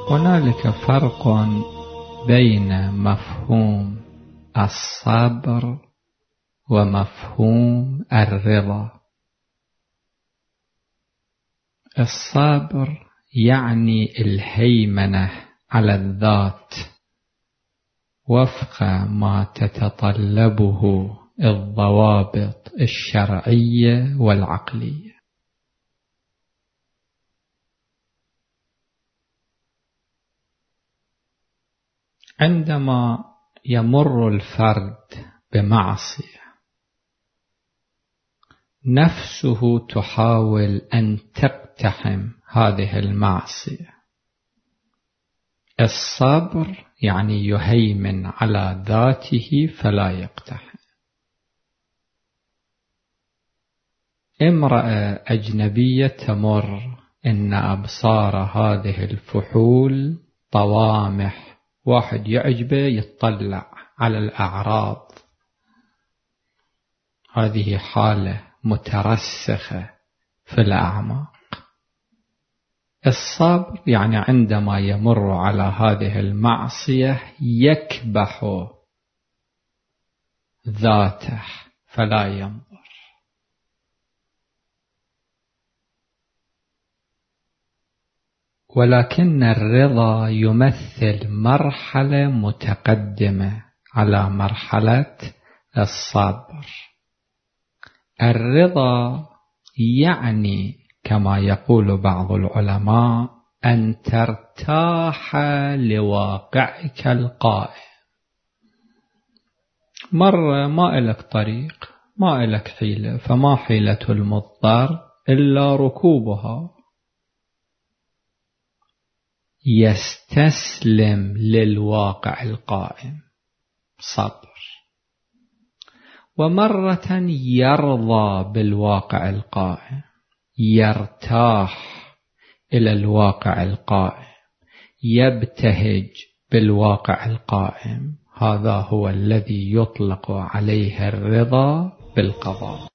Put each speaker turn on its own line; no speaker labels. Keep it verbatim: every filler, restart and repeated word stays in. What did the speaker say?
هنالك فرق بين مفهوم الصبر ومفهوم الرضا. الصبر يعني الهيمنة على الذات وفق ما تتطلبه الضوابط الشرعية والعقلية. عندما يمر الفرد بمعصية نفسه تحاول أن تقتحم هذه المعصية، الصبر يعني يهيمن على ذاته فلا يقتحم. امرأة أجنبية تمر، إن أبصار هذه الفحول طوامح، واحد يعجبه يتطلع على الأعراض، هذه حالة مترسخة في الأعماق. الصبر يعني عندما يمر على هذه المعصية يكبح ذاته فلا ينظر. ولكن الرضا يمثل مرحلة متقدمة على مرحلة الصبر. الرضا يعني كما يقول بعض العلماء أن ترتاح لواقعك القائم. مرة ما إلك طريق، ما إلك حيلة، فما حيلة المضطر إلا ركوبها، يستسلم للواقع القائم، صبر. ومرة يرضى بالواقع القائم، يرتاح إلى الواقع القائم، يبتهج بالواقع القائم. هذا هو الذي يطلق عليه الرضا بالقضاء.